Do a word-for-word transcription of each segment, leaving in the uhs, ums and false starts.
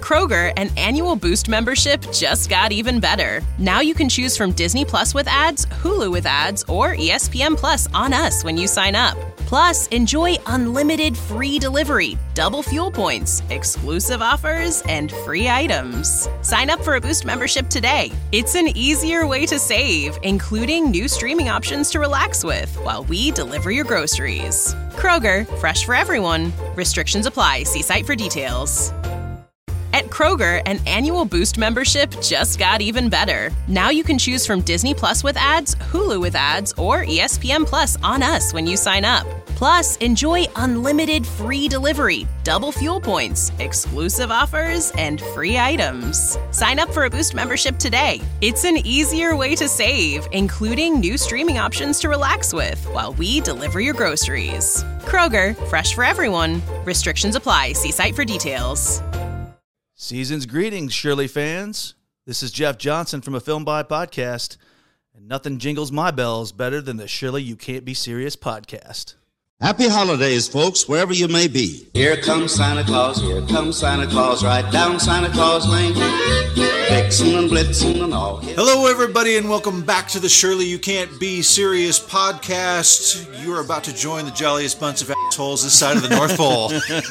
Kroger, an annual Boost membership just got even better. Now you can choose from Disney Plus with ads, Hulu with ads, or E S P N Plus on us when you sign up. Plus, enjoy unlimited free delivery, double fuel points, exclusive offers, and free items. Sign up for a Boost membership today. It's an easier way to save, including new streaming options to relax with while we deliver your groceries. Kroger, fresh for everyone. Restrictions apply. See site for details. At Kroger, an annual Boost membership just got even better. Now you can choose from Disney Plus with ads, Hulu with ads, or E S P N Plus on us when you sign up. Plus, enjoy unlimited free delivery, double fuel points, exclusive offers, and free items. Sign up for a Boost membership today. It's an easier way to save, including new streaming options to relax with while we deliver your groceries. Kroger, fresh for everyone. Restrictions apply. See site for details. Season's greetings, Shirley fans. This is Jeff Johnson from A Film By Podcast, and nothing jingles my bells better than the Shirley You Can't Be Serious podcast. Happy holidays, folks, wherever you may be. Here comes Santa Claus, here comes Santa Claus, right down Santa Claus Lane. Vixen and Blitzen and all. Hello, everybody, and welcome back to the Shirley You Can't Be Serious podcast. You are about to join the jolliest bunch of assholes this side of the North Pole.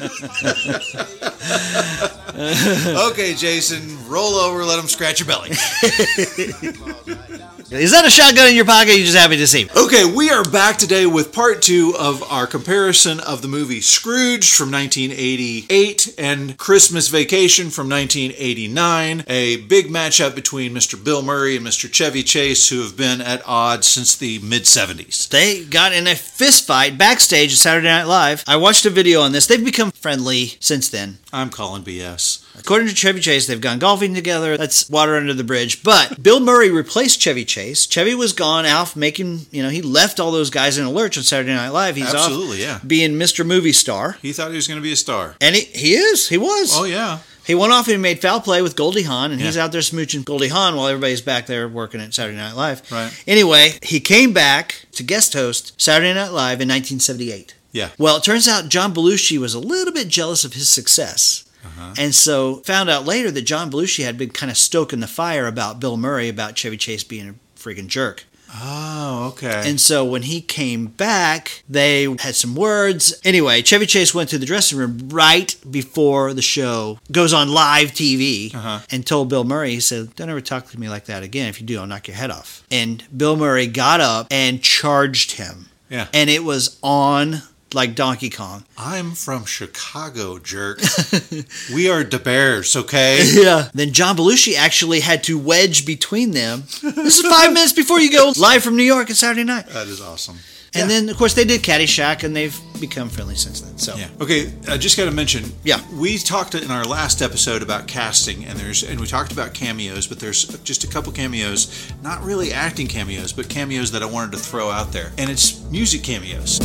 Okay, Jason, roll over, let him scratch your belly. Is that a shotgun in your pocket? Or are you just happy to see me? Okay, we are back today with part two of our comparison of the movie Scrooge from nineteen eighty-eight and Christmas Vacation from nineteen eighty-nine. A big matchup between Mister Bill Murray and Mister Chevy Chase, who have been at odds since the mid-seventies. They got in a fist fight backstage at Saturday Night Live. I watched a video on this. They've become friendly since then. I'm calling B S. According to Chevy Chase, they've gone golfing together. That's water under the bridge. But Bill Murray replaced Chevy Chase. Chevy was gone out making, you know, he left all those guys in a lurch on Saturday Night Live. He's Absolutely, off yeah. being Mister Movie Star. He thought he was going to be a star. And he, he is. He was. Oh, yeah. He went off and made Foul Play with Goldie Hawn, and yeah. he's out there smooching Goldie Hawn while everybody's back there working at Saturday Night Live. Right. Anyway, he came back to guest host Saturday Night Live in nineteen seventy-eight. Yeah. Well, it turns out John Belushi was a little bit jealous of his success. Uh-huh. And so found out later that John Belushi had been kind of stoking the fire about Bill Murray, about Chevy Chase being a freaking jerk. Oh, okay. And so when he came back, they had some words. Anyway, Chevy Chase went to the dressing room right before the show goes on live T V uh-huh. and told Bill Murray, he said, "Don't ever talk to me like that again. If you do, I'll knock your head off." And Bill Murray got up and charged him. Yeah. And it was on like Donkey Kong. I'm from Chicago, jerk. We are the Bears, okay? Yeah. Then John Belushi actually had to wedge between them. This is five minutes before you go live from New York on Saturday night. That is awesome. And yeah. then, of course, they did Caddyshack, and they've become friendly since then. So, yeah. Okay, I just got to mention. Yeah. We talked in our last episode about casting, and there's and we talked about cameos, but there's just a couple cameos, not really acting cameos, but cameos that I wanted to throw out there, and it's music cameos.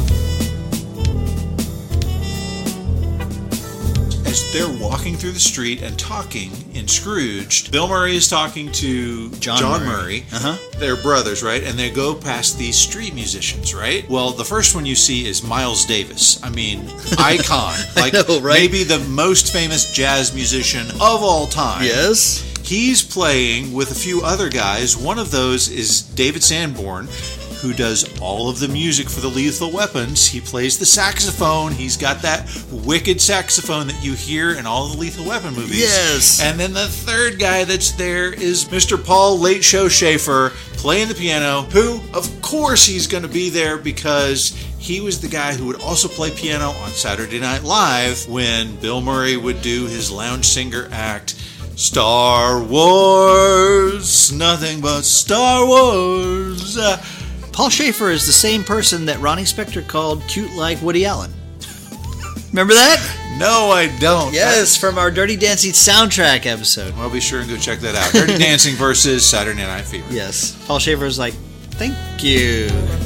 As they're walking through the street and talking in Scrooged, Bill Murray is talking to John, John Murray. Murray. Uh-huh. They're brothers, right? And they go past these street musicians, right? Well, the first one you see is Miles Davis. I mean, icon. Like know, right? Maybe the most famous jazz musician of all time. Yes. He's playing with a few other guys. One of those is David Sanborn, who does all of the music for the Lethal Weapons. He plays the saxophone. He's got that wicked saxophone that you hear in all the Lethal Weapon movies. Yes. And then the third guy that's there is Mister Paul Late Show Schaefer playing the piano, who, of course, he's going to be there because he was the guy who would also play piano on Saturday Night Live when Bill Murray would do his lounge singer act. Star Wars, nothing but Star Wars. Uh, Paul Schaefer is the same person that Ronnie Spector called cute like Woody Allen. Remember that? No, I don't. Yes, from our Dirty Dancing soundtrack episode. I'll be sure and go check that out. Dirty Dancing versus Saturday Night Fever. Yes. Paul Schaefer's like, thank you.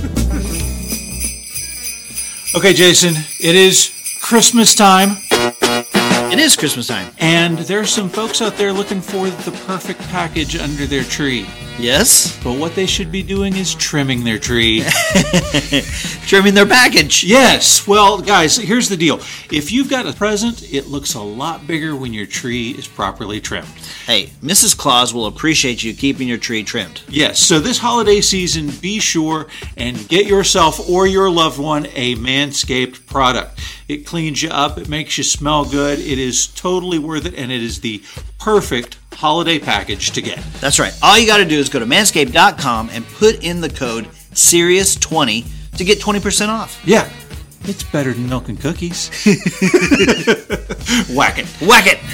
Okay, Jason, it is Christmas time. It is Christmas time. And there's some folks out there looking for the perfect package under their tree. Yes? But what they should be doing is trimming their tree. Trimming their package. Yes. Well, guys, here's the deal. If you've got a present, it looks a lot bigger when your tree is properly trimmed. Hey, Missus Claus will appreciate you keeping your tree trimmed. Yes. So this holiday season, be sure and get yourself or your loved one a Manscaped product. It cleans you up. It makes you smell good. It is totally worth it, and it is the perfect holiday package to get. That's right. All you got to do is go to manscaped dot com and put in the code Sirius twenty to get twenty percent off. Yeah. It's better than milk and cookies. Whack it. Whack it.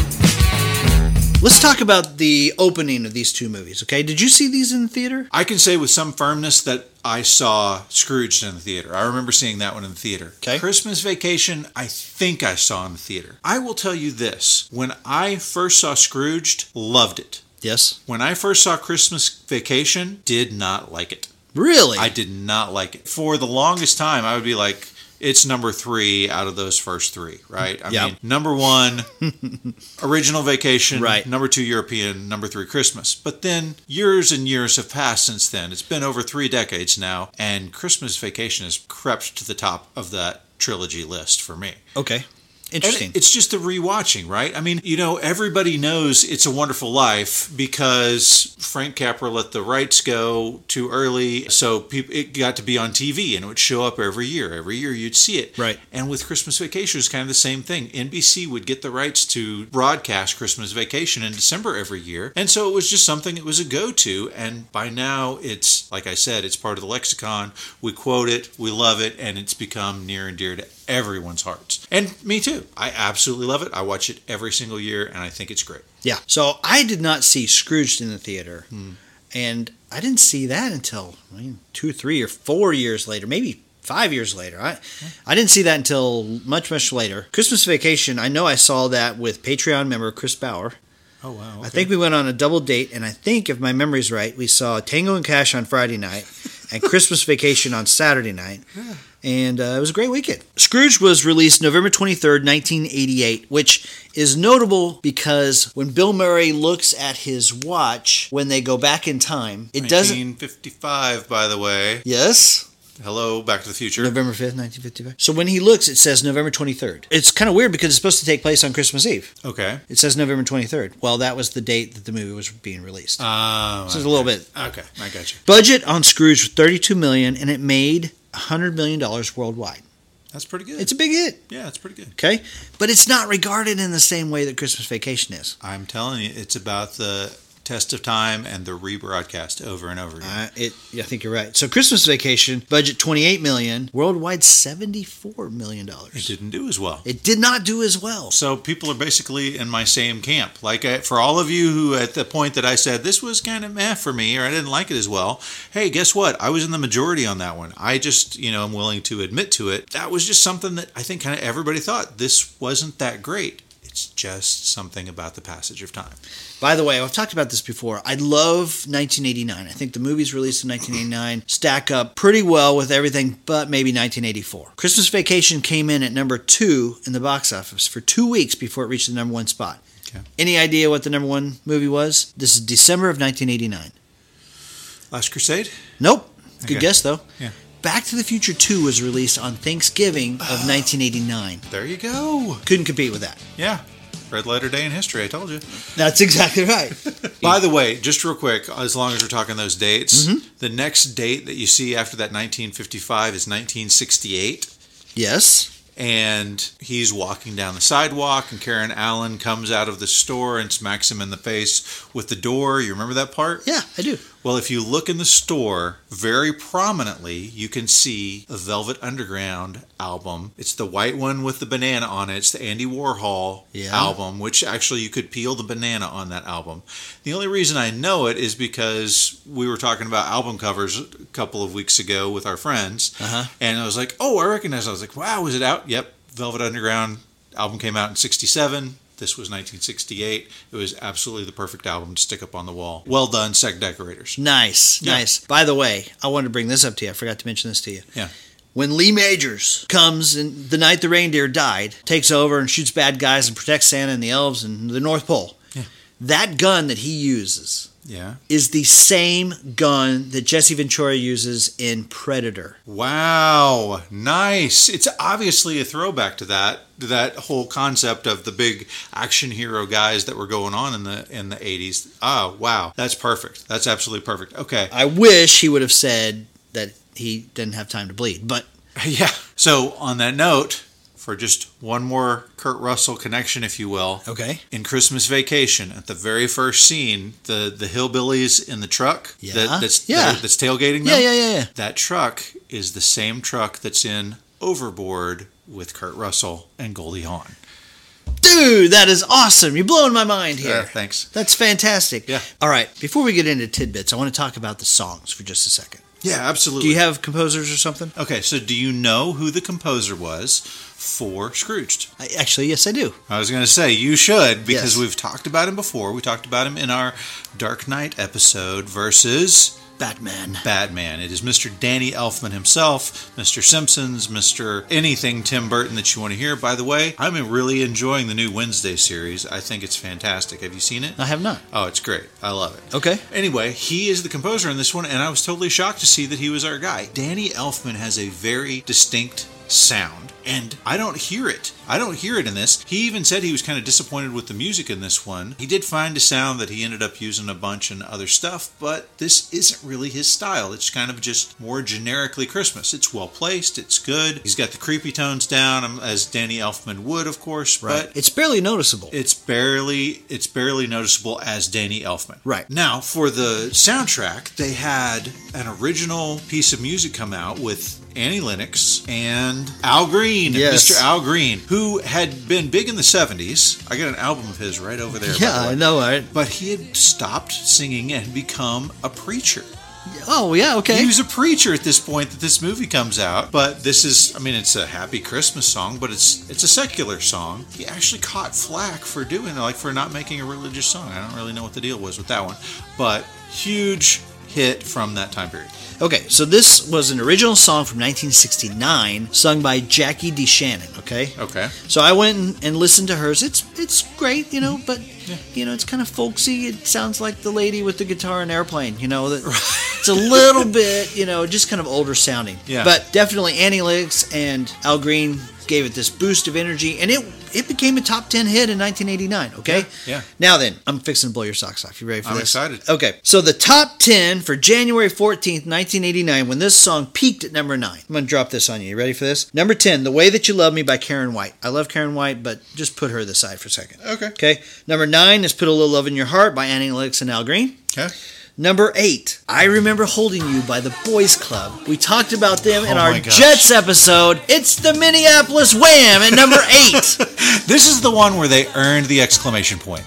Let's talk about the opening of these two movies, okay? Did you see these in the theater? I can say with some firmness that I saw Scrooged in the theater. I remember seeing that one in the theater. Okay. Christmas Vacation, I think I saw in the theater. I will tell you this. When I first saw Scrooged, loved it. Yes. When I first saw Christmas Vacation, did not like it. Really? I did not like it. For the longest time, I would be like, it's number three out of those first three, right? I Yep. mean, number one, Original Vacation. Right. Number two, European. Number three, Christmas. But then years and years have passed since then. It's been over three decades now, and Christmas Vacation has crept to the top of that trilogy list for me. Okay. Interesting. And it's just the rewatching, right? I mean, you know, everybody knows It's a Wonderful Life because Frank Capra let the rights go too early, so people, it got to be on T V and it would show up every year. Every year you'd see it. Right. And with Christmas Vacation, it was kind of the same thing. N B C would get the rights to broadcast Christmas Vacation in December every year, and so it was just something that was a go-to, and by now it's, like I said, it's part of the lexicon. We quote it, we love it, and it's become near and dear to everyone's hearts. And me too. I absolutely love it. I watch it every single year, and I think it's great. Yeah. So I did not see Scrooged in the theater, hmm. and I didn't see that until I mean, two, three, or four years later, maybe five years later. I, yeah. I didn't see that until much, much later. Christmas Vacation, I know I saw that with Patreon member Chris Bauer. Oh, wow. Okay. I think we went on a double date, and I think, if my memory's right, we saw Tango and Cash on Friday night and Christmas Vacation on Saturday night. Yeah. And uh, it was a great weekend. Scrooge was released November twenty-third, nineteen eighty-eight, which is notable because when Bill Murray looks at his watch when they go back in time, it doesn't... nineteen fifty-five, by the way. Yes? Hello, Back to the Future. November fifth, nineteen fifty-five. So when he looks, it says November twenty-third. It's kind of weird because it's supposed to take place on Christmas Eve. Okay. It says November twenty-third. Well, that was the date that the movie was being released. Oh. So it's okay. a little bit. Okay, I got you. Budget on Scrooge was thirty-two million dollars, and it made one hundred million dollars worldwide. That's pretty good. It's a big hit. Yeah, it's pretty good. Okay? But it's not regarded in the same way that Christmas Vacation is. I'm telling you, it's about the test of time and the rebroadcast over and over again. Uh, it, I think you're right. So Christmas Vacation, budget twenty-eight million dollars, worldwide seventy-four million dollars. It didn't do as well. It did not do as well. So people are basically in my same camp. Like I, for all of you who at the point that I said this was kind of meh for me or I didn't like it as well, hey, guess what? I was in the majority on that one. I just, you know, I'm willing to admit to it. That was just something that I think kind of everybody thought this wasn't that great. It's just something about the passage of time. By the way, I've talked about this before. I love nineteen eighty-nine. I think the movies released in nineteen eighty-nine stack up pretty well with everything but maybe nineteen eighty-four. Christmas Vacation came in at number two in the box office for two weeks before it reached the number one spot. Okay. Any idea what the number one movie was? This is December of nineteen eighty-nine. Last Crusade? Nope. Good Okay. guess, though. Yeah. Back to the Future two was released on Thanksgiving of nineteen eighty-nine. There you go. Couldn't compete with that. Yeah. Red letter day in history, I told you. That's exactly right. By the way, just real quick, as long as we're talking those dates, Mm-hmm. the next date that you see after that nineteen fifty-five is nineteen sixty-eight. Yes. And he's walking down the sidewalk, and Karen Allen comes out of the store and smacks him in the face with the door. You remember that part? Yeah, I do. Well, if you look in the store, very prominently, you can see a Velvet Underground album. It's the white one with the banana on it. It's the Andy Warhol Yeah. album, which actually you could peel the banana on that album. The only reason I know it is because we were talking about album covers a couple of weeks ago with our friends. Uh-huh. And I was like, oh, I recognize it. I was like, wow, was it out? Yep, Velvet Underground album came out in sixty-seven. This was nineteen sixty-eight. It was absolutely the perfect album to stick up on the wall. Well done, Sec Decorators. Nice, Yeah. nice. By the way, I wanted to bring this up to you. I forgot to mention this to you. Yeah. When Lee Majors comes and the night the reindeer died, takes over and shoots bad guys and protects Santa and the elves and the North Pole, Yeah. that gun that he uses Yeah. is the same gun that Jesse Ventura uses in Predator. Wow. Nice. It's obviously a throwback to that, to that whole concept of the big action hero guys that were going on in the in the eighties. Oh, wow. That's perfect. That's absolutely perfect. Okay. I wish he would have said that he didn't have time to bleed, but Yeah. So on that note, for just one more Kurt Russell connection, if you will. okay. In Christmas Vacation, at the very first scene, the, the hillbillies in the truck Yeah. that, that's, Yeah. that, that's tailgating them. Yeah, yeah, yeah, yeah. That truck is the same truck that's in Overboard with Kurt Russell and Goldie Hawn. Dude, that is awesome. You're blowing my mind here. Yeah, thanks. That's fantastic. Yeah. All right, before we get into tidbits, I want to talk about the songs for just a second. Yeah, absolutely. Do you have composers or something? Okay, so do you know who the composer was for Scrooged? I, actually, yes, I do. I was going to say you should, because Yes. we've talked about him before. We talked about him in our Dark Knight episode versus Batman. Batman. It is Mister Danny Elfman himself, Mister Simpsons, Mister anything Tim Burton that you want to hear. By the way, I'm really enjoying the new Wednesday series. I think it's fantastic. Have you seen it? I have not. Oh, it's great. I love it. Okay. Anyway, he is the composer in this one, and I was totally shocked to see that he was our guy. Danny Elfman has a very distinct sound, and I don't hear it. I don't hear it in this. He even said he was kind of disappointed with the music in this one. He did find a sound that he ended up using a bunch in other stuff, but this isn't really his style. It's kind of just more generically Christmas. It's well placed. It's good. He's got the creepy tones down, um, as Danny Elfman would, of course, but It's barely noticeable. it's barely it's barely noticeable as Danny Elfman. Right. Now, for the soundtrack, they had an original piece of music come out with Annie Lennox and Al Green, Yes. Mister Al Green, who had been big in the seventies. I got an album of his right over there. by yeah, the way. I know, right? But he had stopped singing and become a preacher. Oh, yeah, okay. He was a preacher at this point that this movie comes out. But this is, I mean, it's a happy Christmas song, but it's it's a secular song. He actually caught flack for doing it, like for not making a religious song. I don't really know what the deal was with that one. But huge hit from that time period. Okay, so this was an original song from nineteen sixty-nine, sung by Jackie DeShannon, okay? Okay. So I went and, and listened to hers. It's it's great, you know, but, you know, it's kind of folksy. It sounds like the lady with the guitar in Airplane, you know. That It's a little bit, you know, just kind of older sounding. Yeah. But definitely Annie Lennox and Al Green gave it this boost of energy, and it it became a top ten hit in nineteen eighty-nine, okay? Yeah, yeah. Now then, I'm fixing to blow your socks off. You ready for I'm this? excited. Okay, so the top ten for January fourteenth, nineteen eighty-nine, when this song peaked at number nine. I'm going to drop this on you. You ready for this? Number ten, The Way That You Love Me by Karen White. I love Karen White, but just put her to the side for a second. Okay. Okay, number nine is Put a Little Love in Your Heart by Annie Lennox and Al Green. Okay. Number eight, I Remember Holding You by the Boys Club. We talked about them in Oh our my gosh. Jets episode. It's the Minneapolis Wham at number eight. This is the one where they earned the exclamation point.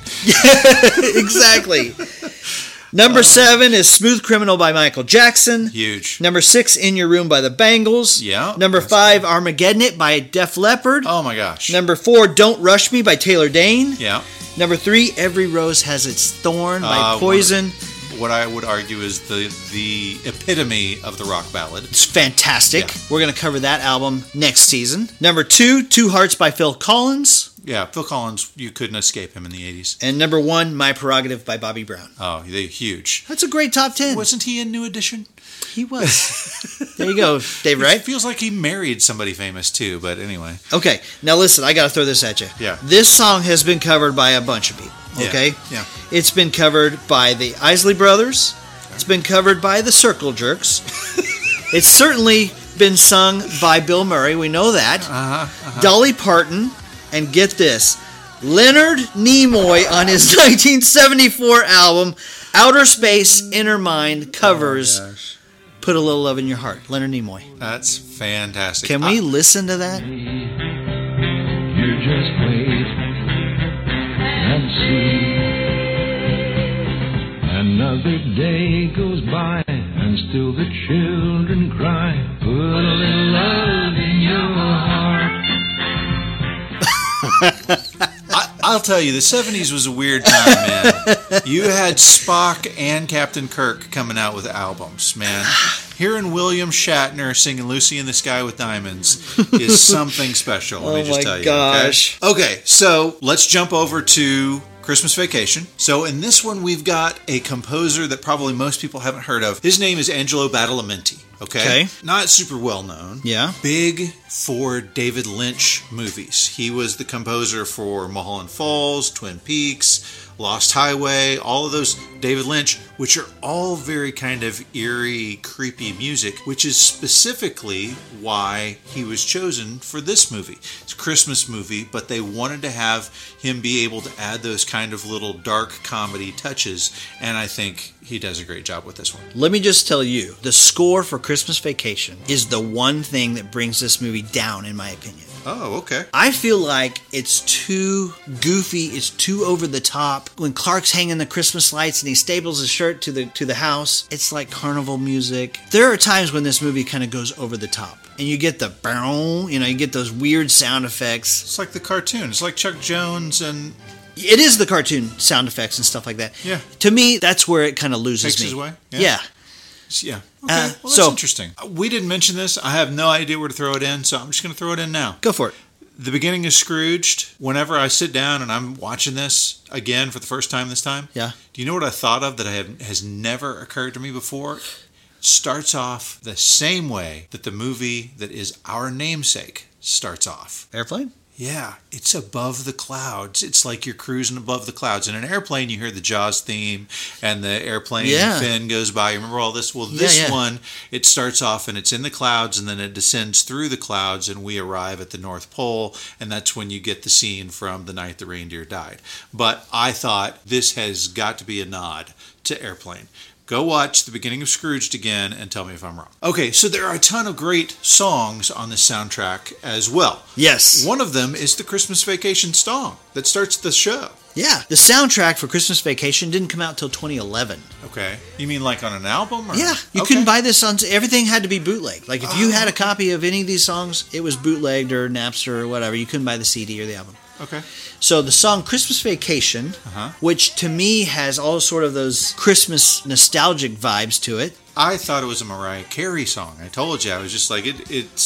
Exactly. Number seven is Smooth Criminal by Michael Jackson. Huge. Number six, In Your Room by the Bangles. Yeah. Number five, Armageddon It by Def Leppard. Oh my gosh. Number four, Don't Rush Me by Taylor Dane. Yeah. Number three, Every Rose Has Its Thorn by Uh, Poison. What I would argue is the the epitome of the rock ballad. It's fantastic. Yeah. We're going to cover that album next season. Number two, Two Hearts by Phil Collins. Yeah, Phil Collins, you couldn't escape him in the eighties. And number one, My Prerogative by Bobby Brown. Oh, they're huge. That's a great top ten. Wasn't he in New Edition? He was. There you go, Dave, It right? feels like he married somebody famous too, but anyway. Okay, now listen, I got to throw this at you. Yeah. This song has been covered by a bunch of people, Yeah, okay? yeah. It's been covered by the Isley Brothers. It's been covered by the Circle Jerks. It's certainly been sung by Bill Murray. We know that. Uh-huh, uh-huh. Dolly Parton. And get this, Leonard Nimoy on his nineteen seventy-four album, Outer Space, Inner Mind, covers Oh, Put a Little Love in Your Heart. Leonard Nimoy. That's fantastic. Can we I- listen to that? You just wait and see. Another day goes by and still the children cry. Put a little love in your heart. I, I'll tell you, the seventies was a weird time, man. You had Spock and Captain Kirk coming out with albums, man. Hearing William Shatner singing Lucy in the Sky with Diamonds is something special, let me Oh just my tell you. gosh. Okay? Okay, so let's jump over to Christmas Vacation. So in this one, we've got a composer that probably most people haven't heard of. His name is Angelo Badalamenti. Okay? Okay. Not super well known. Yeah. Big for David Lynch movies. He was the composer for Mulholland Falls, Twin Peaks, Lost Highway, all of those David Lynch, which are all very kind of eerie, creepy music, which is specifically why he was chosen for this movie. It's a Christmas movie, but they wanted to have him be able to add those kind of little dark comedy touches, and I think he does a great job with this one. Let me just tell you, the score for Christmas Vacation is the one thing that brings this movie down, in my opinion. Oh, okay. I feel like it's too goofy, it's too over the top. When Clark's hanging the Christmas lights and he staples his shirt to the to the house, it's like carnival music. There are times when this movie kind of goes over the top. And you get the boom, you know, you get those weird sound effects. It's like the cartoon. It's like Chuck Jones and... It is the cartoon sound effects and stuff like that. Yeah. To me, that's where it kind of loses Takes me. his way? Yeah. Yeah. Yeah. Okay. Uh, well, that's so- interesting. We didn't mention this. I have no idea where to throw it in, so I'm just going to throw it in now. Go for it. The beginning of Scrooged, whenever I sit down and I'm watching this again for the first time this time, Yeah. do you know what I thought of that I have, has never occurred to me before? It starts off the same way that the movie that is our namesake starts off. Airplane? Yeah, it's above the clouds. It's like you're cruising above the clouds. In an airplane, you hear the Jaws theme, and the airplane Yeah. fin goes by. You remember all this? Well, Yeah, this yeah. one, it starts off, and it's in the clouds, and then it descends through the clouds, and we arrive at the North Pole, and that's when you get the scene from The Night the Reindeer Died. But I thought this has got to be a nod to Airplane. Go watch the beginning of Scrooged again and tell me if I'm wrong. Okay, so there are a ton of great songs on this soundtrack as well. Yes. One of them is the Christmas Vacation song that starts the show. Yeah. The soundtrack for Christmas Vacation didn't come out till twenty eleven. Okay. You mean like on an album? Or? Yeah. You Okay. couldn't buy this on... Everything had to be bootleg. Like, if you Oh, had a copy of any of these songs, it was bootlegged or Napster or whatever. You couldn't buy the C D or the album. Okay. So the song Christmas Vacation, Uh-huh. which to me has all sort of those Christmas nostalgic vibes to it. I thought it was a Mariah Carey song. I told you. I was just like, it, it's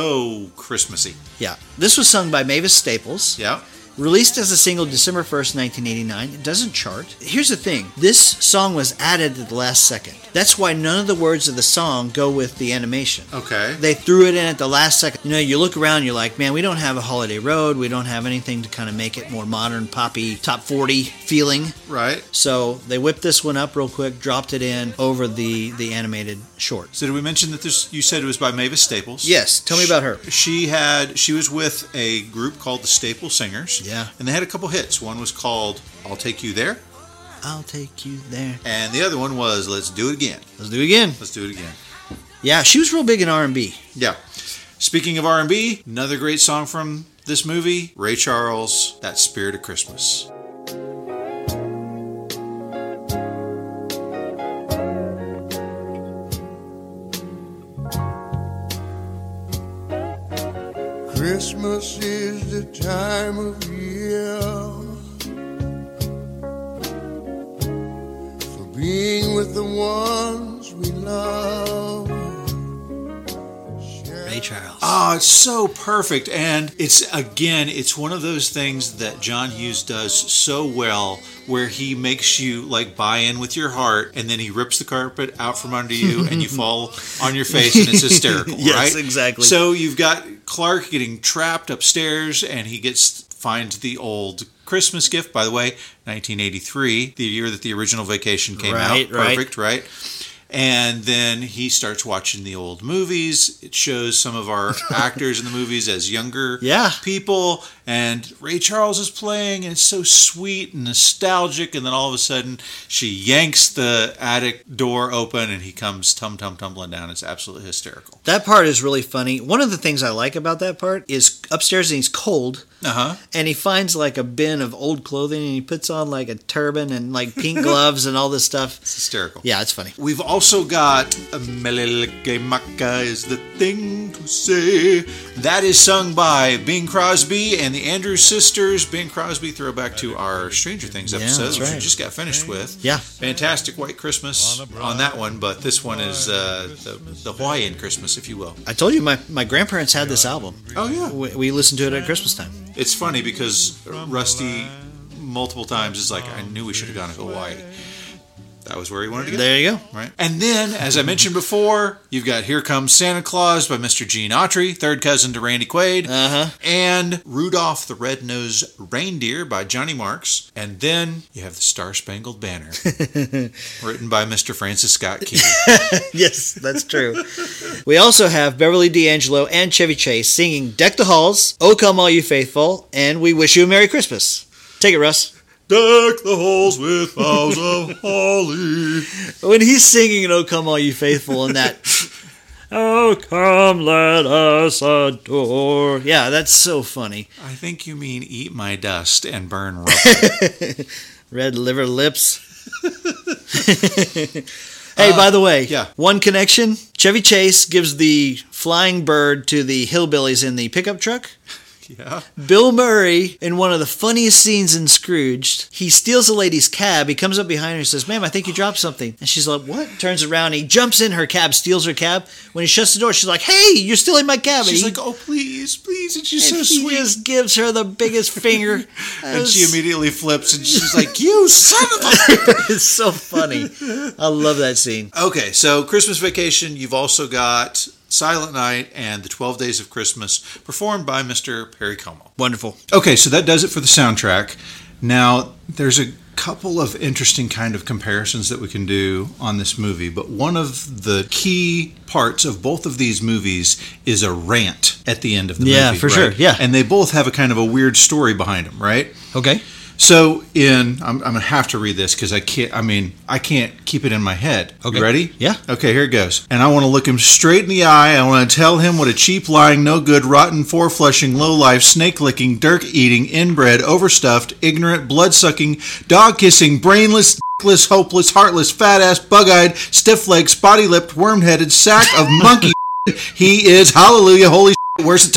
so Christmassy. Yeah. This was sung by Mavis Staples. Yeah. Released as a single December first, nineteen eighty-nine. It doesn't chart. Here's the thing. This song was added at the last second. That's why none of the words of the song go with the animation. Okay. They threw it in at the last second. You know, you look around, you're like, man, we don't have a Holiday Road. We don't have anything to kind of make it more modern, poppy, top forty feeling. Right. So they whipped this one up real quick, dropped it in over the, the animated short. So did we mention that this, you said it was by Mavis Staples? Yes. Tell me about her. She had, she was with a group called the Staple Singers. Yeah. And they had a couple hits. One was called I'll Take You There. I'll take you there. And the other one was Let's Do It Again. Let's do it again. Let's do it again. Yeah, she was real big in R and B. Yeah. Speaking of R and B, another great song from this movie, Ray Charles, That Spirit of Christmas. Christmas is the time of year for being with the ones we love. Ray Charles. Oh, it's so perfect. And it's, again, it's one of those things that John Hughes does so well, where he makes you like buy in with your heart, and then he rips the carpet out from under you and you fall on your face, and it's hysterical. Yes, right? exactly. So you've got Clark getting trapped upstairs, and he gets finds the old Christmas gift. By the way, nineteen eighty-three, the year that the original Vacation came Right, out. right. Perfect, right? And then he starts watching the old movies. It shows some of our actors in the movies as younger Yeah. people. And Ray Charles is playing, and it's so sweet and nostalgic. And then all of a sudden, she yanks the attic door open, and he comes tum tum tumbling down. It's absolutely hysterical. That part is really funny. One of the things I like about that part is upstairs and he's cold. Uh huh. And he finds like a bin of old clothing and he puts on like a turban and like pink gloves and all this stuff. It's hysterical. Yeah, it's funny. We've also got Melelemaka is the thing to say. That is sung by Bing Crosby and the Andrews Sisters. Bing Crosby, throwback to our Stranger Things Yeah, episode, that's which we right. just got finished with. Yeah. Fantastic White Christmas on that one, but this one is uh, the, the Hawaiian Christmas, if you will. I told you my, my grandparents had this album. Oh, yeah. We, we listened to it at Christmas time. It's funny because Rusty multiple times. It's like, I knew we should have gone to Hawaii. That was where he wanted to go. There you go. Right. And then, as I mentioned before, you've got Here Comes Santa Claus by Mister Gene Autry, third cousin to Randy Quaid. Uh-huh. And Rudolph the Red-Nosed Reindeer by Johnny Marks. And then you have the Star-Spangled Banner, written by Mister Francis Scott Key. Yes, that's true. We also have Beverly D'Angelo and Chevy Chase singing Deck the Halls, Oh Come All You Faithful, and We Wish You a Merry Christmas. Take it, Russ. Deck the halls with boughs of holly. When he's singing "Oh Come All You Faithful" and that, "Oh come let us adore," yeah, that's so funny. I think you mean eat my dust and burn rubber. Red liver lips. Hey, uh, by the way, yeah. one connection. Chevy Chase gives the flying bird to the hillbillies in the pickup truck. Yeah. Bill Murray, in one of the funniest scenes in Scrooged, he steals a lady's cab. He comes up behind her and says, "Ma'am, I think you dropped something." And she's like, "What?" Turns around, he jumps in her cab, steals her cab. When he shuts the door, she's like, "Hey, you're stealing my cab." She's and he, like, "Oh, please, please." And she's and so he sweet. He just gives her the biggest finger. And was, she immediately flips and she's like, "You son of a..." It's so funny. I love that scene. Okay, so Christmas Vacation, you've also got Silent Night and the twelve Days of Christmas, performed by Mister Perry Como. Wonderful. Okay, so that does it for the soundtrack. Now, there's a couple of interesting kind of comparisons that we can do on this movie, but one of the key parts of both of these movies is a rant at the end of the yeah, movie. Yeah, for right? sure, yeah. And they both have a kind of a weird story behind them, right? Okay. So in, I'm, I'm going to have to read this because I can't, I mean, I can't keep it in my head. Okay. You ready? Yeah. Okay, here it goes. And I want to look him straight in the eye. I want to tell him what a cheap, lying, no good, rotten, four-flushing, low-life, snake-licking, dirk-eating, inbred, overstuffed, ignorant, blood-sucking, dog-kissing, brainless, dickless, hopeless, heartless, fat-ass, bug-eyed, stiff-legged, spotty-lipped, worm-headed sack of monkey he is. Hallelujah, holy shit, where's the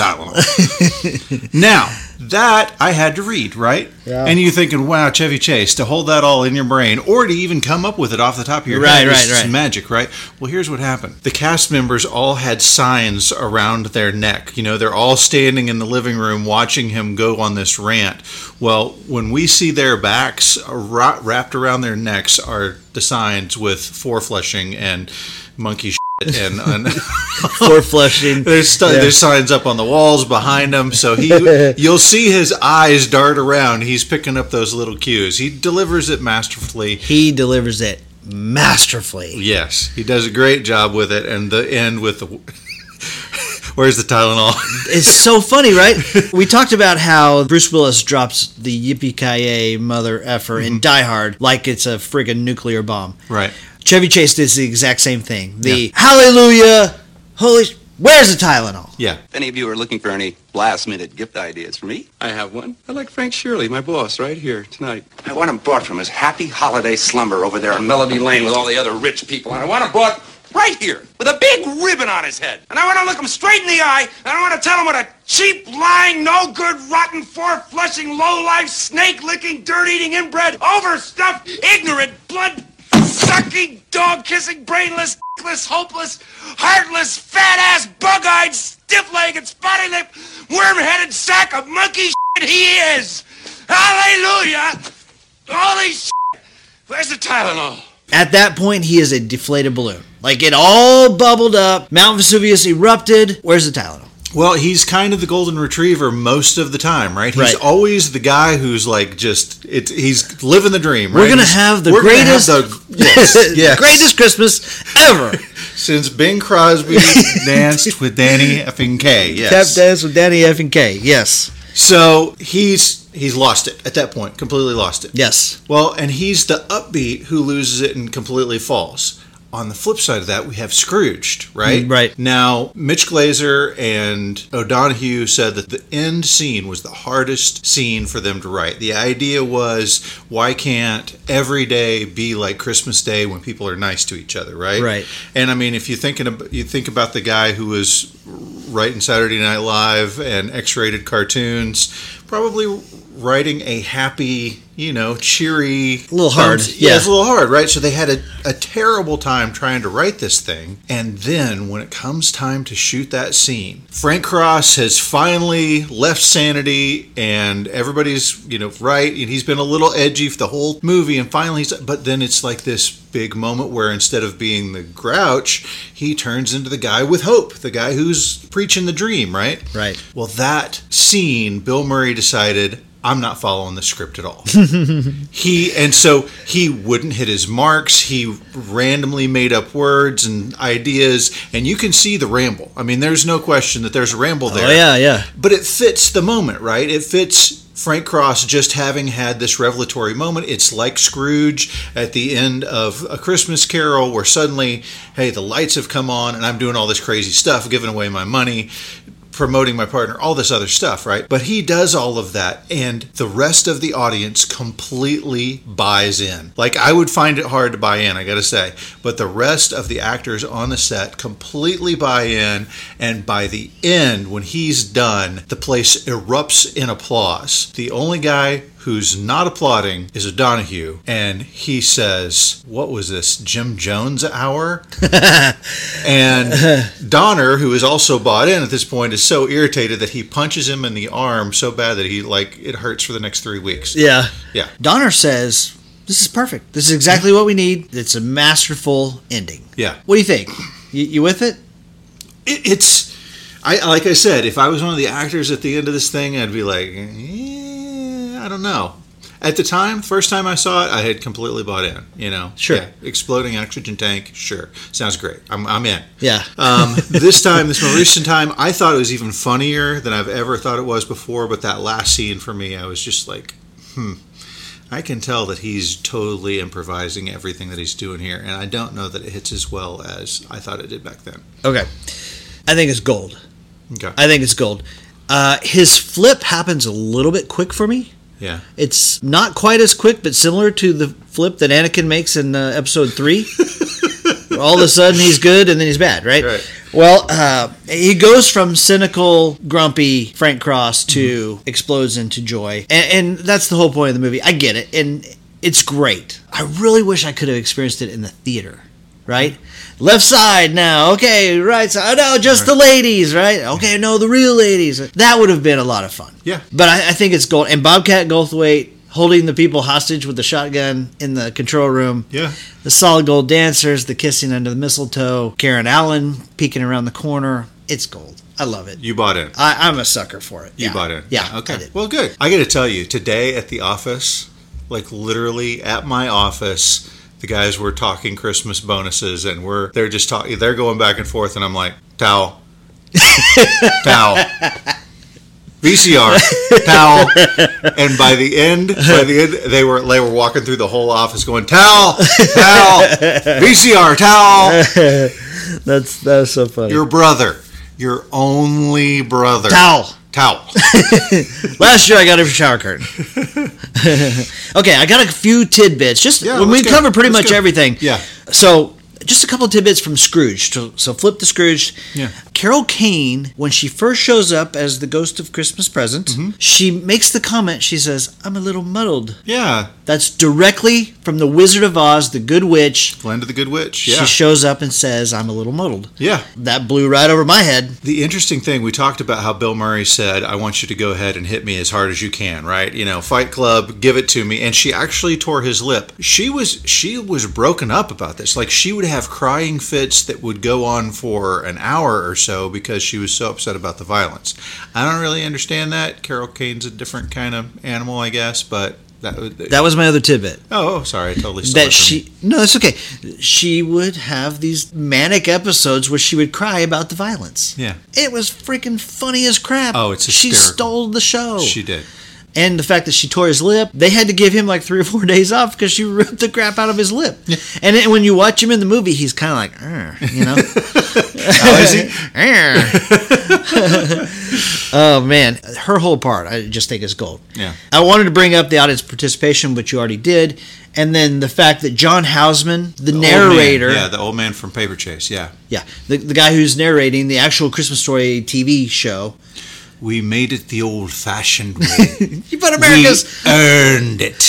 Tylenol? Now, that I had to read, right? Yeah. And you're thinking, wow, Chevy Chase, to hold that all in your brain, or to even come up with it off the top of your right, head right, is right. magic, right? Well, here's what happened. The cast members all had signs around their neck. You know, they're all standing in the living room watching him go on this rant. Well, when we see their backs wrapped around their necks are the signs with four-flushing and monkey shit and, and four flushing. There's, st- yeah. there's signs up on the walls behind him, so he you'll see his eyes dart around. He's picking up those little cues. He delivers it masterfully. He delivers it masterfully. Yes, he does a great job with it. And the end with the where's the Tylenol? It's so funny, right? We talked about how Bruce Willis drops the yippee-ki-yay mother effer mm-hmm. in Die Hard like it's a friggin' nuclear bomb. Right. Chevy Chase does the exact same thing. The yeah. hallelujah, holy, where's the Tylenol? Yeah. If any of you are looking for any last-minute gift ideas for me, I have one. I like Frank Shirley, my boss, right here tonight. I want him bought from his happy holiday slumber over there on Melody Lane with all the other rich people, and I want him bought right here with a big ribbon on his head. And I want to look him straight in the eye, and I want to tell him what a cheap, lying, no-good, rotten, four-flushing, low-life, snake-licking, dirt-eating, inbred, overstuffed, ignorant, blood... sucking, dog-kissing, brainless, dickless, hopeless, heartless, fat-ass, bug-eyed, stiff-legged, spotty-lipped, worm-headed sack of monkey shit he is! Hallelujah! Holy shit! Where's the Tylenol? At that point, he is a deflated balloon. Like, it all bubbled up, Mount Vesuvius erupted. Where's the Tylenol? Well, he's kind of the golden retriever most of the time, right? He's right. always the guy who's like just it. He's living the dream. We're right? gonna he's, have the we're greatest, have the, yes, yes. greatest Christmas ever since Bing Crosby danced with Danny effing K. Yes, kept dance with Danny effing K. Yes. So he's he's lost it at that point. Completely lost it. Yes. Well, and he's the upbeat who loses it and completely falls. On the flip side of that, we have Scrooged, right? Mm, right. Now, Mitch Glazer and O'Donoghue said that the end scene was the hardest scene for them to write. The idea was, why can't every day be like Christmas Day when people are nice to each other, right? Right. And I mean, if you thinking about, you think about the guy who was writing Saturday Night Live and X-rated cartoons, probably writing a happy, you know, cheery. A little hard. Thumbs, yeah, yeah. it's a little hard, right? So they had a, a terrible time trying to write this thing. And then when it comes time to shoot that scene, Frank Cross has finally left sanity and everybody's, you know, right. And he's been a little edgy for the whole movie. And finally, he's, but then it's like this big moment where instead of being the grouch, he turns into the guy with hope, the guy who's preaching the dream, right? Right. Well, that scene, Bill Murray decided, I'm not following the script at all. he and so he wouldn't hit his marks. He randomly made up words and ideas, and you can see the ramble. I mean, there's no question that there's a ramble there. Oh yeah, yeah. But it fits the moment, right? It fits Frank Cross just having had this revelatory moment. It's like Scrooge at the end of A Christmas Carol, where suddenly, hey, the lights have come on and I'm doing all this crazy stuff, giving away my money, promoting my partner, all this other stuff, right? But he does all of that, and the rest of the audience completely buys in. Like, I would find it hard to buy in, I gotta say, but the rest of the actors on the set completely buy in, and by the end, when he's done, the place erupts in applause. The only guy who's not applauding is O'Donoghue, and he says, what was this, Jim Jones hour? And Donner, who is also bought in at this point, is so irritated that he punches him in the arm so bad that he, like, it hurts for the next three weeks. Yeah. Yeah. Donner says, this is perfect. This is exactly what we need. It's a masterful ending. Yeah. What do you think? You, you with it? It, it's, I like I said, if I was one of the actors at the end of this thing, I'd be like, eh, I don't know. At the time, first time I saw it, I had completely bought in, you know. Sure. Yeah, exploding oxygen tank, sure. Sounds great. I'm, I'm in. Yeah. um, this time, this more recent time, I thought it was even funnier than I've ever thought it was before, but that last scene for me, I was just like, hmm. I can tell that he's totally improvising everything that he's doing here, and I don't know that it hits as well as I thought it did back then. Okay. I think it's gold. Okay. I think it's gold. Uh, his flip happens a little bit quick for me. Yeah. It's not quite as quick, but similar to the flip that Anakin makes in uh, episode three. All of a sudden he's good and then he's bad, right? Right. Well, uh, he goes from cynical, grumpy Frank Cross to mm-hmm. explodes into joy. And, and that's the whole point of the movie. I get it. And it's great. I really wish I could have experienced it in the theater, right? Left side now. Okay, right side. Oh, no, just the ladies, right? Okay, no, the real ladies. That would have been a lot of fun. Yeah. But I, I think it's gold. And Bobcat Goldthwait holding the people hostage with the shotgun in the control room. Yeah. The solid gold dancers, the kissing under the mistletoe, Karen Allen peeking around the corner. It's gold. I love it. You bought in. I, I'm a sucker for it. You yeah. bought in. Yeah. Okay. Well, good. I got to tell you, today at the office, like literally at my office, the guys were talking Christmas bonuses, and we're they're just talking. They're going back and forth, and I'm like, towel, towel, V C R, towel, and by the end, by the end, they were they were walking through the whole office going, towel, towel, V C R, towel. That's that's so funny. Your brother, your only brother, towel. Towel. Last year I got it for shower curtain. Okay, I got a few tidbits. Just yeah, when we go. cover pretty let's much go. everything. Yeah. So just a couple of tidbits from Scrooge. So, so flip to Scrooge. Yeah. Carol Kane, when she first shows up as the ghost of Christmas Present, mm-hmm. she makes the comment, she says, I'm a little muddled. Yeah. That's directly from the Wizard of Oz, the Good Witch. Glinda the Good Witch, yeah. She shows up and says, I'm a little muddled. Yeah. That blew right over my head. The interesting thing, we talked about how Bill Murray said, I want you to go ahead and hit me as hard as you can, right? You know, Fight Club, give it to me. And she actually tore his lip. She was she was broken up about this. Like, she would have crying fits that would go on for an hour or so because she was so upset about the violence. I don't really understand that. Carol Kane's a different kind of animal, I guess, but that that was my other tidbit. Oh, oh sorry, I totally stole that it from she you. No, it's okay. She would have these manic episodes where she would cry about the violence. Yeah, it was freaking funny as crap. Oh, it's hysterical. She stole the show. She did. And the fact that she tore his lip, they had to give him like three or four days off because she ripped the crap out of his lip. Yeah. And then when you watch him in the movie, he's kind of like, Arr, you know? How is he? Oh, man. Her whole part, I just think is gold. Yeah. I wanted to bring up the audience participation, which you already did. And then the fact that John Houseman, the, the narrator. Yeah, the old man from Paper Chase, yeah. Yeah, the, the guy who's narrating the actual Christmas Story T V show. We made it the old-fashioned way. You put America's... We earned it.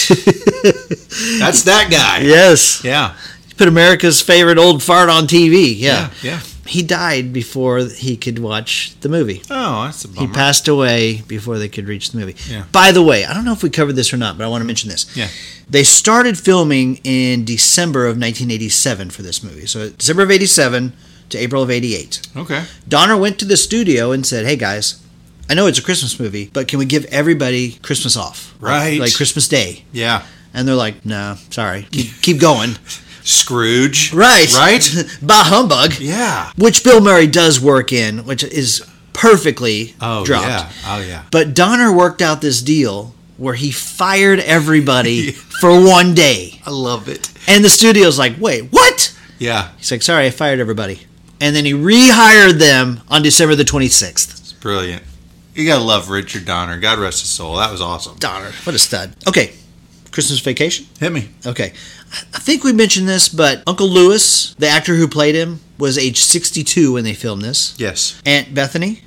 That's that guy. Yes. Yeah. You put America's favorite old fart on T V. Yeah. Yeah. yeah. He died before he could watch the movie. Oh, that's a bummer. He passed away before they could reach the movie. Yeah. By the way, I don't know if we covered this or not, but I want to mention this. Yeah. They started filming in December of nineteen eighty-seven for this movie. So December of eighty-seven to April of eighty-eight. Okay. Donner went to the studio and said, hey guys, I know it's a Christmas movie, but can we give everybody Christmas off? Right. Like, like Christmas Day. Yeah. And they're like, no, sorry. Keep, keep going. Scrooge. Right. Right? Bah humbug. Yeah. Which Bill Murray does work in, which is perfectly Oh, dropped. yeah. Oh, yeah. But Donner worked out this deal where he fired everybody for one day. I love it. And the studio's like, wait, what? Yeah. He's like, sorry, I fired everybody. And then he rehired them on December the twenty-sixth. It's brilliant. You gotta love Richard Donner. God rest his soul. That was awesome. Donner, what a stud. Okay, Christmas Vacation. Hit me. Okay. I think we mentioned this, but Uncle Lewis, the actor who played him, was age sixty-two when they filmed this. Yes. Aunt Bethany,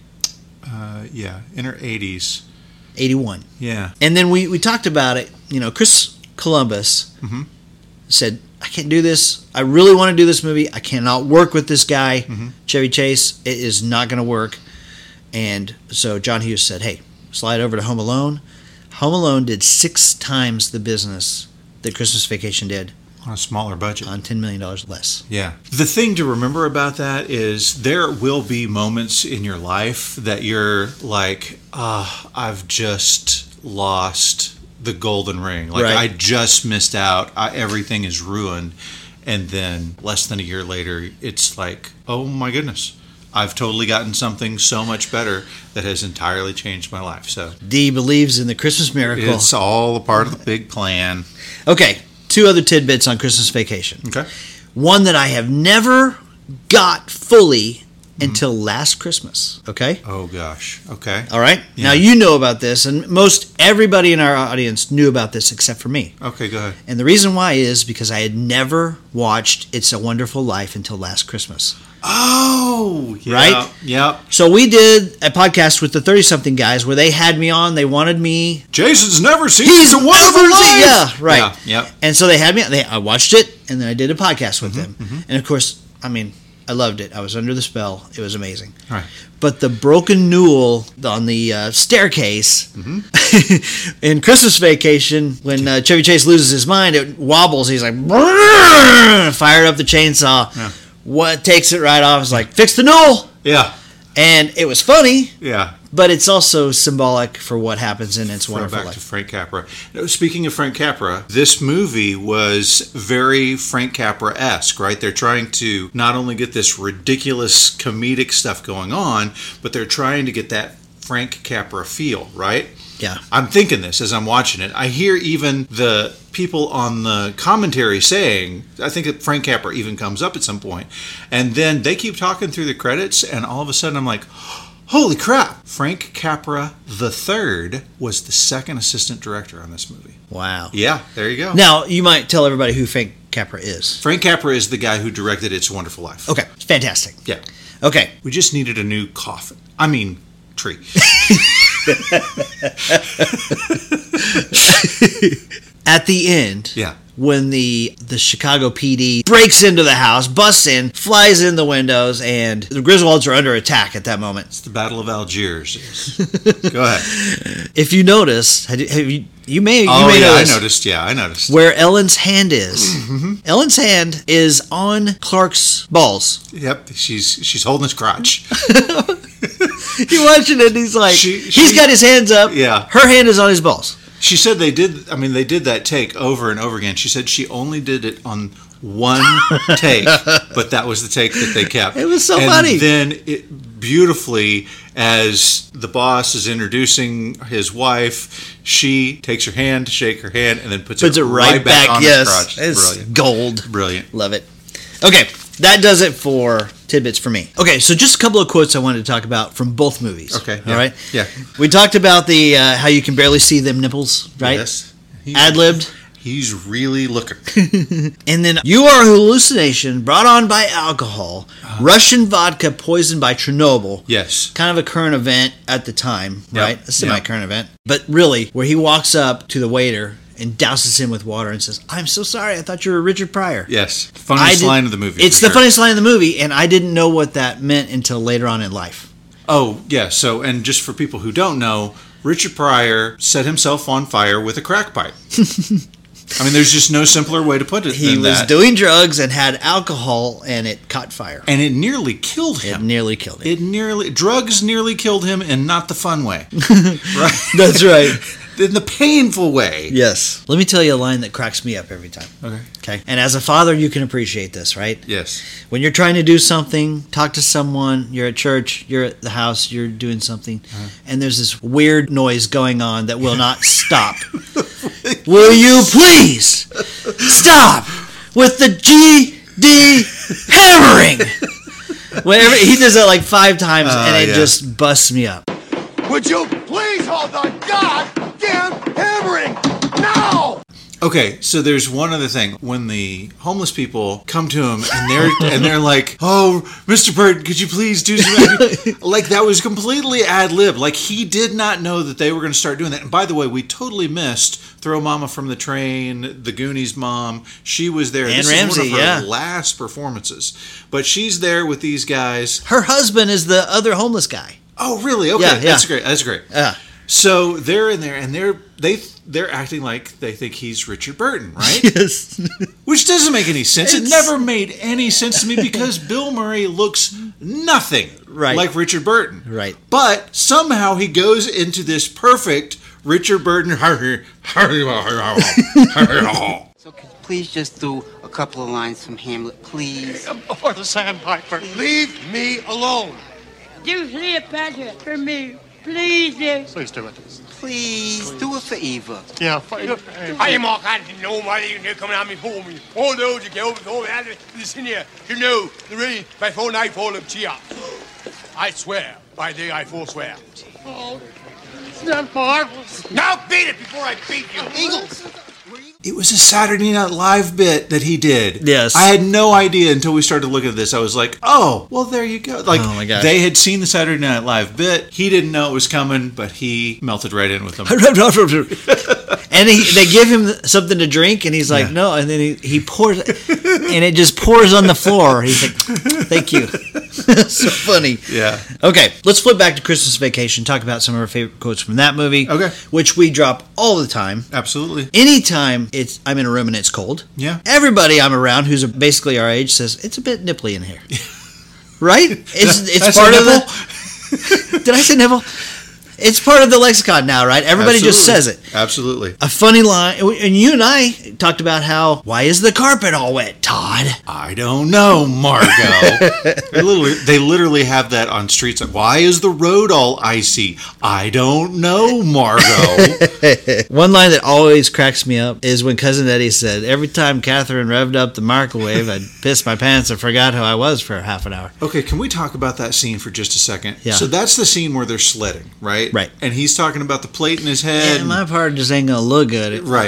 Uh, yeah. In her eighties. eighty-one. Yeah. And then we, we talked about it. You know, Chris Columbus Mm-hmm. said, I can't do this. I really want to do this movie. I cannot work with this guy, Mm-hmm. Chevy Chase. It is not going to work. And so John Hughes said, hey, slide over to Home Alone. Home Alone did six times the business that Christmas Vacation did On a smaller budget. on ten million dollars less. Yeah. The thing to remember about that is there will be moments in your life that you're like, ah, I've just lost the golden ring. Like, Right. I just missed out. I, everything is ruined. And then less than a year later, it's like, oh my goodness. I've totally gotten something so much better that has entirely changed my life. So Dee believes in the Christmas miracle. it's all a part of the big plan. Okay, two other tidbits on Christmas Vacation. Okay. One that I have never got fully until last Christmas. Okay? Oh gosh. Okay. All right? Yeah. Now, you know about this, and most everybody in our audience knew about this except for me. Okay, go ahead. And the reason why is because I had never watched It's a Wonderful Life until last Christmas. Oh, yeah, Right? Yep. So we did a podcast with the thirty-something guys where they had me on. They wanted me. Jason's never seen He's It's a Wonderful never Life. seen- Yeah, right. Yeah, yep. And so they had me. They, I watched it, and then I did a podcast with Mm-hmm, them. And of course, I mean, I loved it. I was under the spell. It was amazing. Right. But the broken newel on the uh, staircase Mm-hmm. in Christmas Vacation, when uh, Chevy Chase loses his mind, it wobbles. He's like, "Brrr," fired up the chainsaw. Yeah. What takes it right off? It's like, fix the newel. Yeah. And it was funny, Yeah. but it's also symbolic for what happens in It's a Throw Wonderful back Life. to Frank Capra. No, speaking of Frank Capra, this movie was very Frank Capra-esque, right? They're trying to not only get this ridiculous comedic stuff going on, but they're trying to get that Frank Capra feel, right? Yeah. I'm thinking this as I'm watching it. I hear even the people on the commentary saying, I think that Frank Capra even comes up at some point, and then they keep talking through the credits, and all of a sudden I'm like, holy crap! Frank Capra the third was the second assistant director on this movie. Wow. Yeah, there you go. Now, you might tell everybody who Frank Capra is. Frank Capra is the guy who directed It's a Wonderful Life. Okay, fantastic. Yeah. Okay. We just needed a new coffin. I mean, tree. At the end, Yeah. when the the Chicago P D breaks into the house, busts in, flies in the windows, and the Griswolds are under attack at that moment. It's the Battle of Algiers. Go ahead. If you notice, have you, have you, you may you Oh, may yeah, I notice noticed. Yeah, I noticed. where Ellen's hand is. Ellen's hand is on Clark's balls. Yep, she's she's holding his crotch. You're watching it, and he's like, She- he's she- got his hands up. Yeah. Her hand is on his balls. She said they did, I mean, they did that take over and over again. She said she only did it on one take, but that was the take that they kept. It was so and funny. then it beautifully, as the boss is introducing his wife, she takes her hand to shake her hand and then puts, Puts it, it right, back. on yes. his crotch. It's Brilliant. gold. Brilliant. Love it. Okay, that does it for tidbits for me. Okay, so just a couple of quotes I wanted to talk about from both movies. Okay, all yeah, right. yeah. We talked about the uh, how you can barely see them nipples, right? Yes. He- Ad libbed. He's really looking. And then you are a hallucination brought on by alcohol, uh-huh. Russian vodka poisoned by Chernobyl. Yes. Kind of a current event at the time, yep. right? A semi-current yep. event. But really, where he walks up to the waiter and douses him with water and says, I'm so sorry, I thought you were Richard Pryor. Yes. Funniest did, line of the movie. It's the sure. funniest line of the movie, and I didn't know what that meant until later on in life. Oh, yeah. So, and just for people who don't know, Richard Pryor set himself on fire with a crack pipe. I mean, there's just no simpler way to put it He than was that. doing drugs and had alcohol, and it caught fire. And it nearly killed him. It nearly killed him. It nearly, drugs nearly killed him, and not the fun way. Right? That's right. In the painful way. Yes. Let me tell you a line that cracks me up every time. Okay. Okay. And as a father, you can appreciate this, right? Yes. When you're trying to do something, talk to someone, you're at church, you're at the house, you're doing something, uh-huh. and there's this weird noise going on that will not stop. Will you please stop with the G D hammering? Whenever he does that like five times, uh, and it yeah. just busts me up. Would you please hold the goddamn hammering now? Okay, so there's one other thing. When the homeless people come to him and they're and they're like, "Oh, Mister Bird, could you please do something?" Like that was completely ad lib. Like he did not know that they were going to start doing that. And by the way, we totally missed Throw Mama from the Train, the Goonies mom. She was there. Anne this Ramsey, is one of her yeah. last performances. But she's there with these guys. Her husband is the other homeless guy. Oh, really? Okay, yeah, yeah. that's great. That's great. Yeah. So they're in there, and they're they they're acting like they think he's Richard Burton, right? Yes. Which doesn't make any sense. It's... It never made any sense to me because Bill Murray looks nothing right. like Richard Burton. Right. But somehow he goes into this perfect Richard Burton. So could you please just do a couple of lines from Hamlet, please? Or the Sandpiper. Leave me alone. Do Cleopatra for me, please, dear. Please do it. Please, do it for Eva. Yeah, for Eva. Hej, Morgan. Nobody can come out before me. All those who go before me, listen here. You know, the rain before nightfall of cheer. I swear, by day I forswear. Oh, it's not marvelous. Now beat it before I beat you. Eagles. It was a Saturday Night Live bit that he did. Yes. I had no idea until we started looking at this. I was like, oh, well, there you go. Like, oh my gosh. They had seen the Saturday Night Live bit. He didn't know it was coming, but he melted right in with them. And he, they give him something to drink, and he's like, yeah. no. And then he, he pours it, and it just pours on the floor. He's like, thank you. So funny. Yeah. Okay, let's flip back to Christmas Vacation, talk about some of our favorite quotes from that movie. Okay. Which we drop all the time. Absolutely. Anytime it's I'm in a room and it's cold. Yeah. Everybody I'm around who's basically our age says, it's a bit nipply in here. Right? It's, it's part of the... Did I say nipple? It's part of the lexicon now, right? Everybody Absolutely. just says it. Absolutely. A funny line, and you and I talked about how, why is the carpet all wet, Todd? I don't know, Margot. they, literally, they literally have that on streets. Why is the road all icy? I don't know, Margot. One line that always cracks me up is when Cousin Eddie said, every time Catherine revved up the microwave, I'd piss my pants and forgot who I was for half an hour. Okay, can we talk about that scene for just a second? Yeah. So that's the scene where they're sledding, right? Right. And he's talking about the plate in his head. And my part just ain't gonna look good. Right.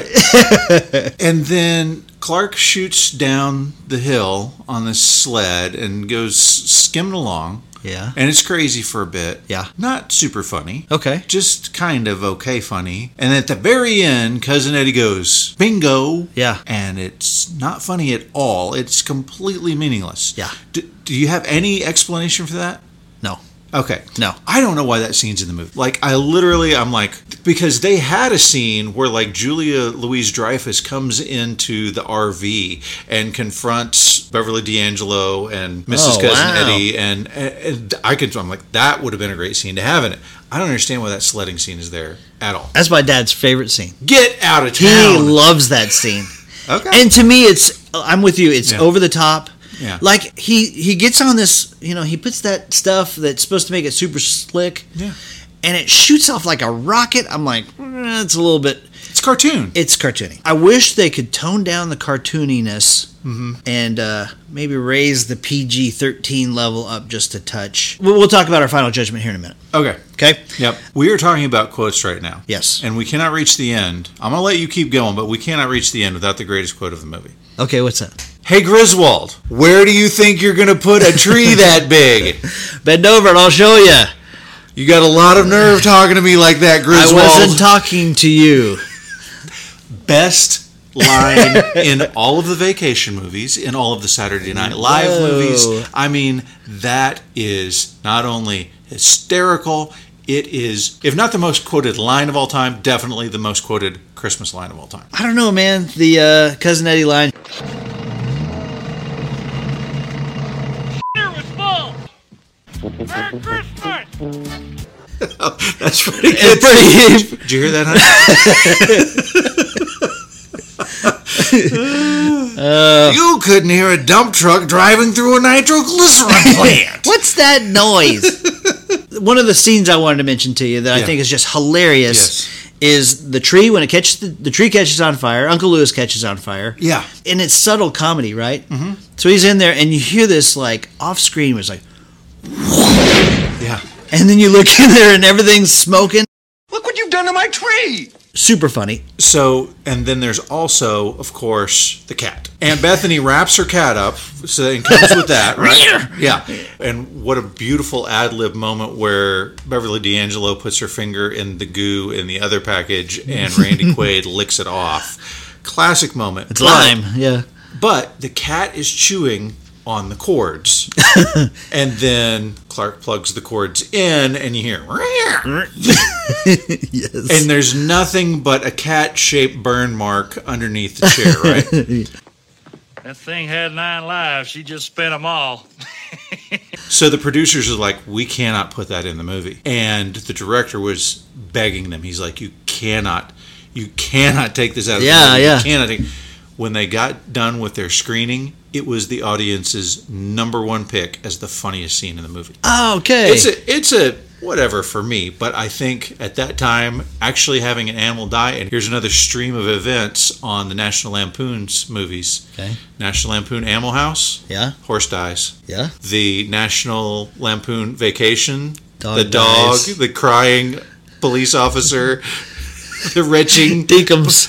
And then Clark shoots down the hill on this sled and goes skimming along. Yeah. And it's crazy for a bit. Yeah. Not super funny. Okay. Just kind of okay funny. And at the very end, Cousin Eddie goes, bingo. Yeah. And it's not funny at all. It's completely meaningless. Yeah. Do, do you have any explanation for that? No. Okay. No. I don't know why that scene's in the movie. Like, I literally, I'm like, because they had a scene where, like, Julia Louis-Dreyfus comes into the R V and confronts Beverly D'Angelo and Missus Oh, Cousin wow. Eddie. And, and I could, I'm like, that would have been a great scene to have in it. I don't understand why that sledding scene is there at all. That's my dad's favorite scene. Get out of He town. loves that scene. Okay. And to me, it's, I'm with you, it's Yeah. over the top. Yeah. Like, he, he gets on this, you know, he puts that stuff that's supposed to make it super slick. Yeah. And it shoots off like a rocket. I'm like, eh, it's a little bit... It's cartoon. It's cartoony. I wish they could tone down the cartooniness mm-hmm. and uh, maybe raise the P G thirteen level up just a touch. We'll, we'll talk about our final judgment here in a minute. Okay. Okay? Yep. We are talking about quotes right now. Yes. And we cannot reach the end. I'm going to let you keep going, but we cannot reach the end without the greatest quote of the movie. Okay, what's that? Hey, Griswold, where do you think you're going to put a tree that big? Bend over and I'll show you. You got a lot of nerve talking to me like that, Griswold. I wasn't talking to you. Best line in all of the vacation movies, in all of the Saturday Night Live Whoa. movies. I mean, that is not only hysterical, it is, if not the most quoted line of all time, definitely the most quoted Christmas line of all time. I don't know, man. The uh, Cousin Eddie line. Dinner was full. Merry Christmas. Oh, that's pretty good. It's pretty. Did you hear that, honey? uh, you couldn't hear a dump truck driving through a nitroglycerin plant. What's that noise? One of the scenes I wanted to mention to you that Yeah. I think is just hilarious Yes. is the tree when it catches the, the tree catches on fire. Uncle Lewis catches on fire. Yeah. And it's subtle comedy, right? Mm-hmm. So he's in there, and you hear this like off screen, where it's like, Yeah. and then you look in there, and everything's smoking. Look what you've done to my tree! Super funny. So, and then there's also, of course, the cat. Aunt Bethany wraps her cat up, so it comes with that, right? Yeah. And what a beautiful ad-lib moment where Beverly D'Angelo puts her finger in the goo in the other package and Randy Quaid licks it off. Classic moment. It's But- lime, yeah. But the cat is chewing on the cords. And then Clark plugs the cords in and you hear Yes. and there's nothing but a cat-shaped burn mark underneath the chair, right? That thing had nine lives. She just spent them all. So the producers are like, we cannot put that in the movie. And the director was begging them. He's like, you cannot, you cannot take this out of Yeah, the movie. yeah. You cannot take. When they got done with their screening, it was the audience's number one pick as the funniest scene in the movie. Oh, okay. It's a, it's a whatever for me, but I think at that time, actually having an animal die, and here's another stream of events on the National Lampoon's movies. Okay. National Lampoon Animal House. Yeah. Horse dies. Yeah. The National Lampoon Vacation. Dog the dog, dies. the crying police officer, the retching Deacums.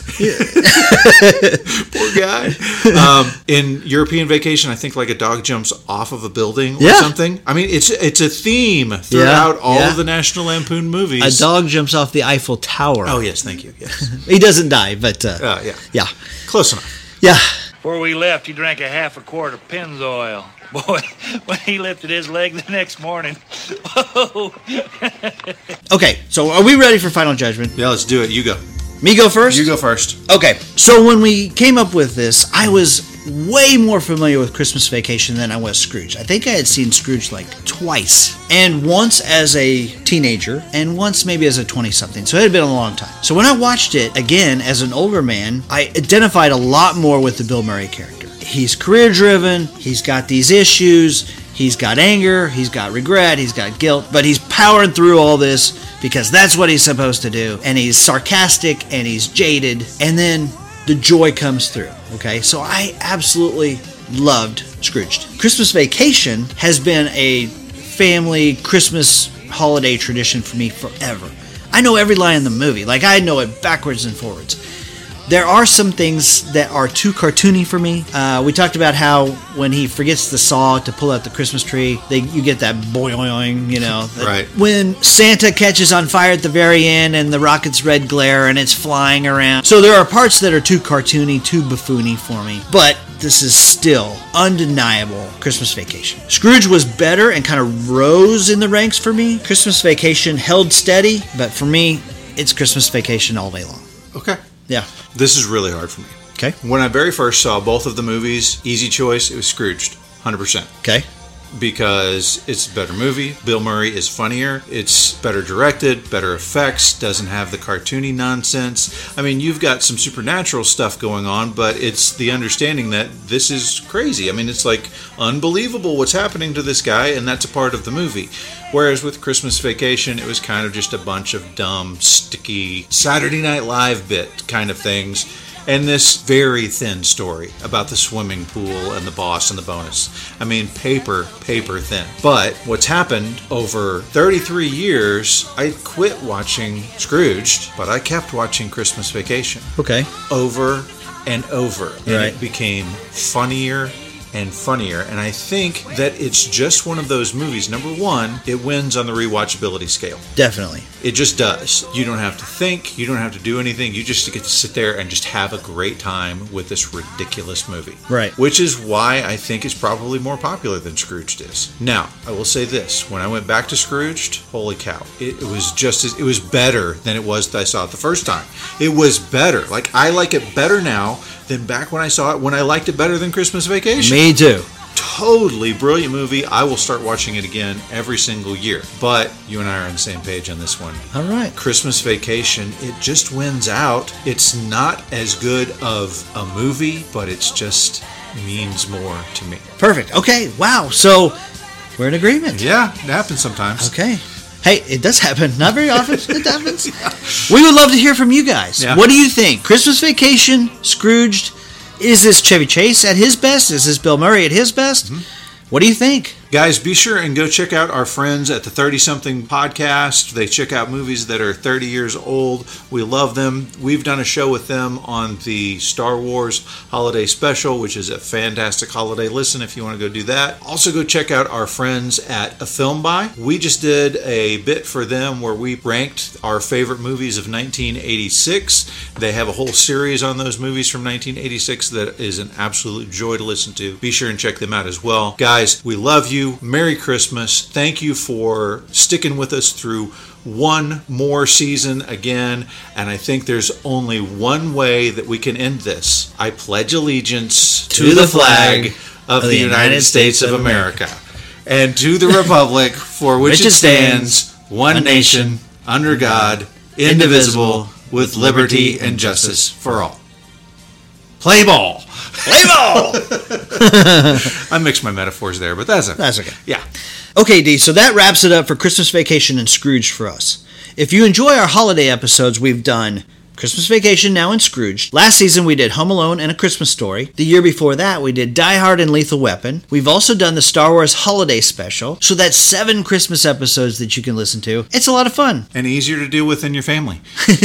poor guy. Um, in European Vacation, I think like a dog jumps off of a building or Yeah. something. I mean, it's it's a theme throughout all yeah. of the National Lampoon movies. A dog jumps off the Eiffel Tower. Oh yes, thank you. Yes. He doesn't die, but uh, Uh, yeah. yeah. Close enough. Yeah. Before we left, he drank a half a quart of Pennzoil. Boy, when he lifted his leg the next morning. Whoa. Okay, so are we ready for final judgment? Yeah, let's do it. You go. Me go first? You go first. Okay, so when we came up with this, I was way more familiar with Christmas Vacation than I was Scrooge. I think I had seen Scrooge like twice, and once as a teenager, and once maybe as a twenty-something, so it had been a long time. So when I watched it again as an older man, I identified a lot more with the Bill Murray character. He's career-driven, he's got these issues, he's got anger, he's got regret, he's got guilt, but he's powering through all this because that's what he's supposed to do. And he's sarcastic and he's jaded. And then the joy comes through. Okay, so I absolutely loved Scrooged. Christmas Vacation has been a family Christmas holiday tradition for me forever. I know every line in the movie. Like, I know it backwards and forwards. There are some things that are too cartoony for me. Uh, we talked about how when he forgets the saw to pull out the Christmas tree, they, you get that boing, you know. that- Right. When Santa catches on fire at the very end and the rocket's red glare and it's flying around. So there are parts that are too cartoony, too buffoony for me. But this is still undeniable Christmas Vacation. Scrooge was better and kind of rose in the ranks for me. Christmas Vacation held steady, but for me, it's Christmas Vacation all day long. Okay. Yeah. This is really hard for me. Okay. When I very first saw both of the movies, easy choice, it was Scrooged. one hundred percent. Okay. because it's a better movie. Bill Murray is funnier. It's better directed, better effects, doesn't have the cartoony nonsense. I mean, you've got some supernatural stuff going on, but it's the understanding that this is crazy. I mean, it's like unbelievable what's happening to this guy, and that's a part of the movie. Whereas with Christmas Vacation, it was kind of just a bunch of dumb, sticky Saturday Night Live bit kind of things. And this very thin story about the swimming pool and the boss and the bonus. I mean, paper, paper thin. But what's happened over thirty-three years, I quit watching Scrooged, but I kept watching Christmas Vacation. Okay. Over and over. And right. It became funnier and funnier, and I think that it's just one of those movies. Number one, it wins on the rewatchability scale. Definitely. It just does. You don't have to think, you don't have to do anything, you just get to sit there and just have a great time with this ridiculous movie. Right. Which is why I think it's probably more popular than Scrooged is. Now, I will say this, when I went back to Scrooged, holy cow, it, it was just as, it was better than it was that I saw it the first time. It was better. Like, I like it better now than back when I saw it, when I liked it better than Christmas Vacation. Me too. Totally brilliant movie. I will start watching it again every single year. But you and I are on the same page on this one. All right. Christmas Vacation, it just wins out. It's not as good of a movie, but it's just means more to me. Perfect. Okay. Wow. So we're in agreement. Yeah, it happens sometimes. Okay. Hey, it does happen. Not very often. It happens. Yeah. We would love to hear from you guys. Yeah. What do you think? Christmas Vacation, Scrooged. Is this Chevy Chase at his best? Is this Bill Murray at his best? Mm-hmm. What do you think? Guys, be sure and go check out our friends at the thirty-something podcast. They check out movies that are thirty years old. We love them. We've done a show with them on the Star Wars Holiday Special, which is a fantastic holiday listen if you want to go do that. Also, go check out our friends at A Film By. We just did a bit for them where we ranked our favorite movies of nineteen eighty-six. They have a whole series on those movies from nineteen eighty-six that is an absolute joy to listen to. Be sure and check them out as well. Guys, we love you. Merry Christmas. Thank you for sticking with us through one more season again. And I think there's only one way that we can end this. I pledge allegiance to, to the flag of, of the, the United, United States, States of America, America and to the republic for which, which it stands, one nation, under God, indivisible, with liberty and justice for all. Play ball. Play ball! I mixed my metaphors there, but that's okay. That's okay. Yeah. Okay, D, so that wraps it up for Christmas Vacation and Scrooge for us. If you enjoy our holiday episodes, we've done Christmas Vacation, now in Scrooge. Last season, we did Home Alone and A Christmas Story. The year before that, we did Die Hard and Lethal Weapon. We've also done the Star Wars Holiday Special. So that's seven Christmas episodes that you can listen to. It's a lot of fun. And easier to deal with in your family.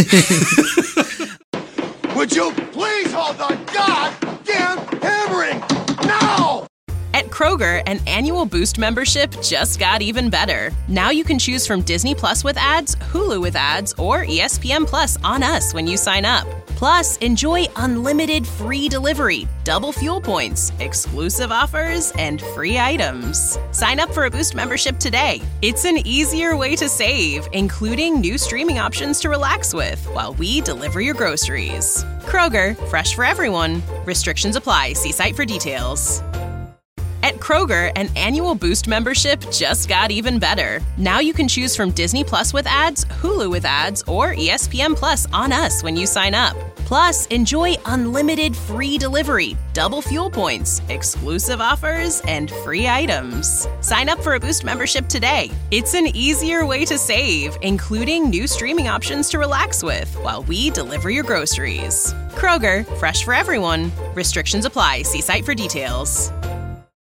Would you please hold the goddamn hammering now? At Kroger, an annual Boost membership just got even better. Now you can choose from Disney Plus with ads, Hulu with ads, or E S P N Plus on us when you sign up. Plus, enjoy unlimited free delivery, double fuel points, exclusive offers, and free items. Sign up for a Boost membership today. It's an easier way to save, including new streaming options to relax with while we deliver your groceries. Kroger, fresh for everyone. Restrictions apply. See site for details. At Kroger, an annual Boost membership just got even better. Now you can choose from Disney Plus with ads, Hulu with ads, or E S P N Plus on us when you sign up. Plus, enjoy unlimited free delivery, double fuel points, exclusive offers, and free items. Sign up for a Boost membership today. It's an easier way to save, including new streaming options to relax with while we deliver your groceries. Kroger, fresh for everyone. Restrictions apply. See site for details.